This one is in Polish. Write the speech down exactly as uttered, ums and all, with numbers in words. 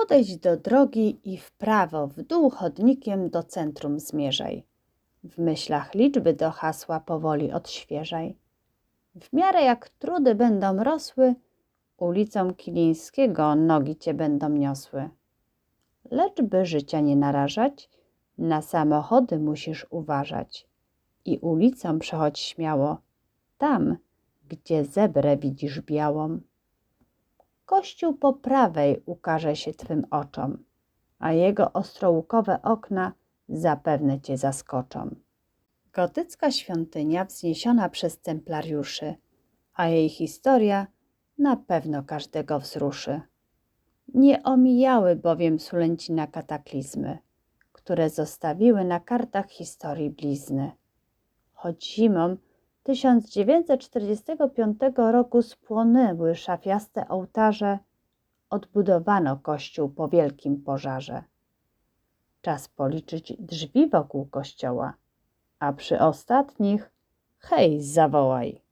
Podejdź do drogi i w prawo, w dół chodnikiem do centrum zmierzaj. W myślach liczby do hasła powoli odświeżaj. W miarę jak trudy będą rosły, ulicą Kilińskiego nogi cię będą niosły. Lecz by życia nie narażać, na samochody musisz uważać i ulicą przechodź śmiało, tam, gdzie zebrę widzisz białą. Kościół po prawej ukaże się twym oczom, a jego ostrołukowe okna zapewne cię zaskoczą. Gotycka świątynia wzniesiona przez templariuszy, a jej historia na pewno każdego wzruszy. Nie omijały bowiem Sulęcina kataklizmy, które zostawiły na kartach historii blizny. Choć zimą tysiąc dziewięćset czterdziestego piątego roku spłonęły szafiaste ołtarze, odbudowano kościół po wielkim pożarze. Czas policzyć drzwi wokół kościoła, a przy ostatnich hej, zawołaj.